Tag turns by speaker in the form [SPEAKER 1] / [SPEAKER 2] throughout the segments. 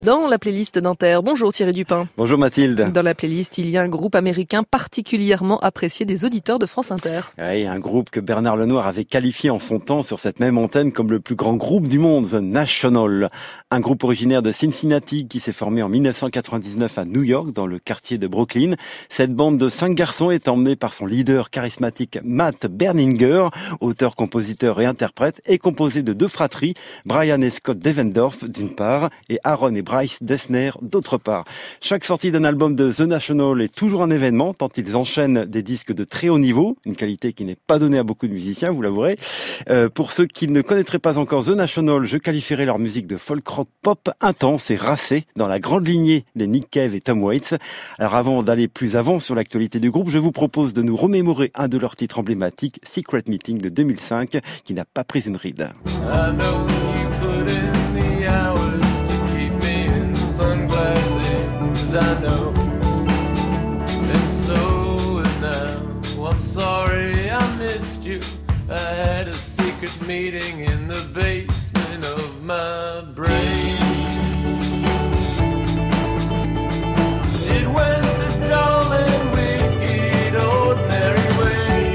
[SPEAKER 1] Dans la playlist d'Inter, bonjour Thierry Dupin.
[SPEAKER 2] Bonjour Mathilde.
[SPEAKER 1] Dans la playlist, il y a un groupe américain particulièrement apprécié des auditeurs de France Inter.
[SPEAKER 2] Oui, un groupe que Bernard Lenoir avait qualifié en son temps sur cette même antenne comme le plus grand groupe du monde, The National. Un groupe originaire de Cincinnati qui s'est formé en 1999 à New York, dans le quartier de Brooklyn. Cette bande de 5 garçons est emmenée par son leader charismatique Matt Berninger, auteur, compositeur et interprète, et composée de 2 fratries, Brian et Scott Devendorf d'une part, et Aaron et Bryce Dessner d'autre part. Chaque sortie d'un album de The National est toujours un événement, tant ils enchaînent des disques de très haut niveau, une qualité qui n'est pas donnée à beaucoup de musiciens, vous l'avouerez. Pour ceux qui ne connaîtraient pas encore The National, je qualifierais leur musique de folk rock pop intense et racée, dans la grande lignée des Nick Cave et Tom Waits. Alors avant d'aller plus avant sur l'actualité du groupe, je vous propose de nous remémorer un de leurs titres emblématiques, Secret Meeting de 2005, qui n'a pas pris une ride.
[SPEAKER 3] I know, and so now I'm sorry I missed you. I had a secret meeting in the basement of my brain. It went the dull and wicked ordinary way.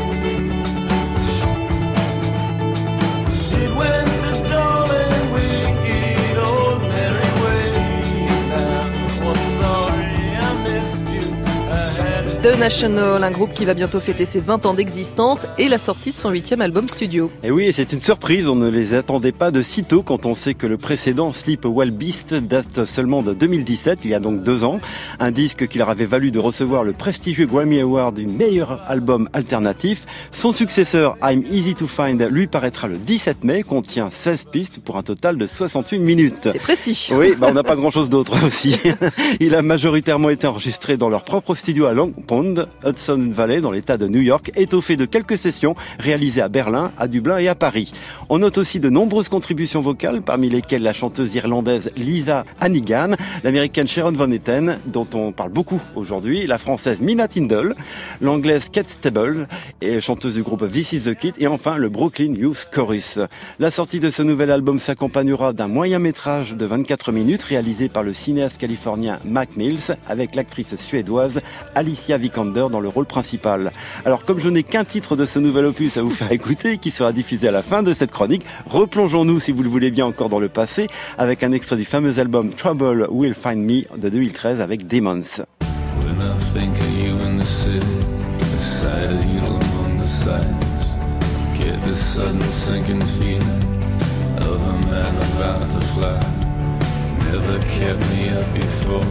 [SPEAKER 3] It went the dull and wicked ordinary way. Now I'm sorry I missed you.
[SPEAKER 1] The National, un groupe qui va bientôt fêter ses 20 ans d'existence et la sortie de son 8e album studio.
[SPEAKER 2] Et oui, c'est une surprise, on ne les attendait pas de sitôt quand on sait que le précédent, Sleep Well Beast, date seulement de 2017, il y a donc 2 ans. Un disque qui leur avait valu de recevoir le prestigieux Grammy Award du meilleur album alternatif. Son successeur, I'm Easy to Find, lui paraîtra le 17 mai, contient 16 pistes pour un total de 68 minutes.
[SPEAKER 1] C'est précis.
[SPEAKER 2] Oui, on n'a pas grand-chose d'autre aussi. Il a majoritairement été enregistré dans leur propre studio à Long Pond, Hudson Valley, dans l'état de New York, étoffé de quelques sessions réalisées à Berlin, à Dublin et à Paris. On note aussi de nombreuses contributions vocales, parmi lesquelles la chanteuse irlandaise Lisa Hannigan, l'américaine Sharon Van Etten, dont on parle beaucoup aujourd'hui, la française Mina Tindall, l'anglaise Kate Stable, et chanteuse du groupe This Is The Kid, et enfin le Brooklyn Youth Chorus. La sortie de ce nouvel album s'accompagnera d'un moyen-métrage de 24 minutes réalisé par le cinéaste californien Mac Mills, avec l'actrice suédoise Alicia Vikander dans le rôle principal. Alors comme je n'ai qu'un titre de ce nouvel opus à vous faire écouter, qui sera diffusé à la fin de cette chronique, replongeons-nous, si vous le voulez bien, encore dans le passé, avec un extrait du fameux album Trouble Will Find Me de 2013 avec Demons.
[SPEAKER 3] When I think of you in the city, the sight of you among the sights, get this sudden sinking feeling of a man about to fly. Never kept me up before,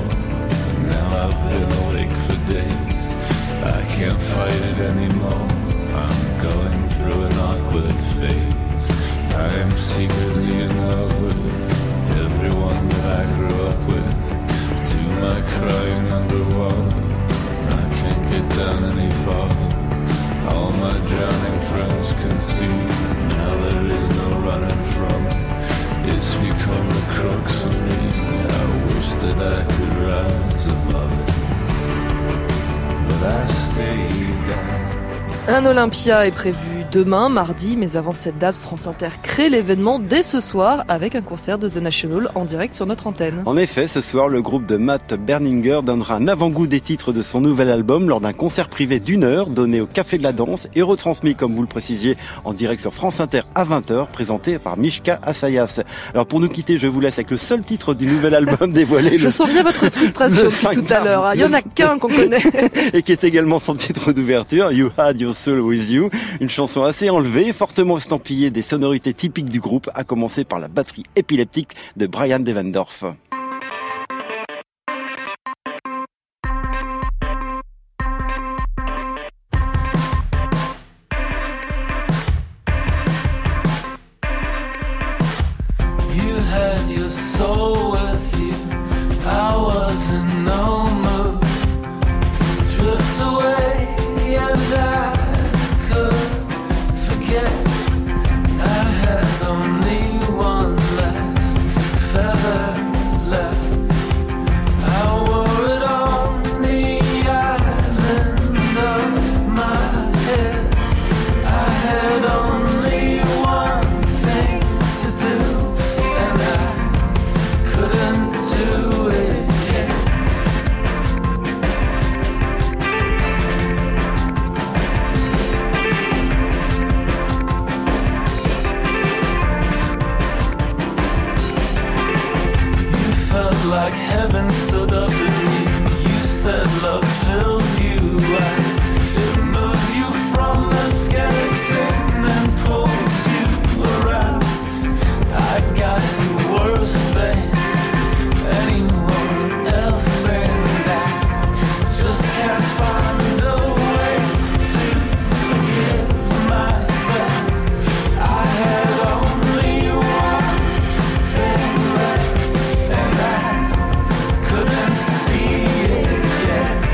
[SPEAKER 3] now I've been awake for days. I can't fight it anymore, I'm going through an awkward phase. I am secretly in love with everyone that I grew up with. Do my crying underwater, I can't get down any farther. All my drowning friends can see, now there is no running from it. It's become the crux of me, I wish that I could rise above it, but I stay down.
[SPEAKER 1] Un Olympia est prévu demain, mardi, mais avant cette date, France Inter crée l'événement dès ce soir avec un concert de The National en direct sur notre antenne.
[SPEAKER 2] En effet, ce soir, le groupe de Matt Berninger donnera un avant-goût des titres de son nouvel album lors d'un concert privé d'1 heure donné au Café de la Danse et retransmis, comme vous le précisiez, en direct sur France Inter à 20h, présenté par Mishka Assayas. Alors pour nous quitter, je vous laisse avec le seul titre du nouvel album dévoilé.
[SPEAKER 1] Je sens bien votre frustration depuis tout à l'heure. Il y en a qu'un qu'on connaît.
[SPEAKER 2] Et qui est également son titre d'ouverture, You Had Your Soul With You, une chanson assez enlevée, fortement estampillée des sonorités typiques du groupe, à commencer par la batterie épileptique de Brian Devendorf.
[SPEAKER 3] You had your soul with you, I was in no mood. Drift away and I could forget. I had only one last feather felt like heaven stood up in me. You said love fills you, it moves you from the skeleton and pulls you around. I got it worse than anyone else, and I just can't find a way to forgive myself. I had only one thing left, and I couldn't see it yet.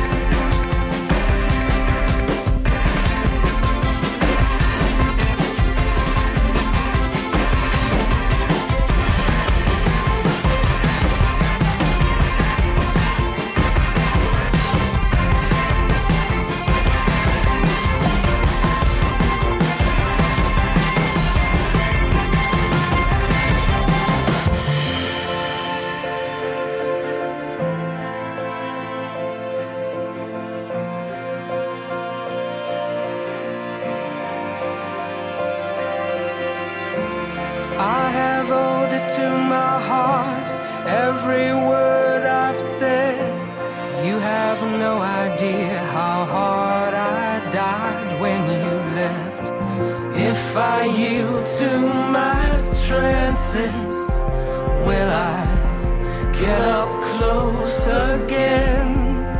[SPEAKER 4] I have owed it to my heart, every word I've said. You have no idea how hard I died when you left. If I yield to my trances, will I get up close again?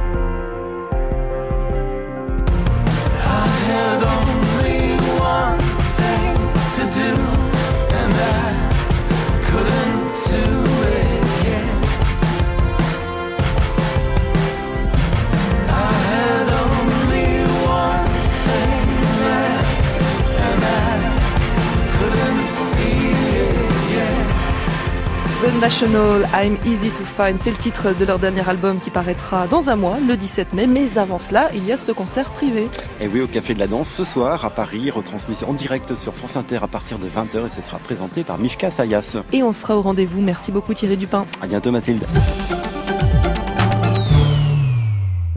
[SPEAKER 4] I had only one thing to do, and I couldn't do it yet. I had only one thing left, and I couldn't see it yet.
[SPEAKER 1] The National, I'm Easy to Find, c'est le titre de leur dernier album qui paraîtra dans un mois, le 17 mai. Mais avant cela, il y a ce concert privé.
[SPEAKER 2] Et oui, au Café de la Danse, ce soir, à Paris, retransmission en direct sur France Inter à partir de 20h, et ce sera présenté par Mishka Sayas.
[SPEAKER 1] Et on sera au rendez-vous. Merci beaucoup Thierry Dupin.
[SPEAKER 2] À bientôt Mathilde.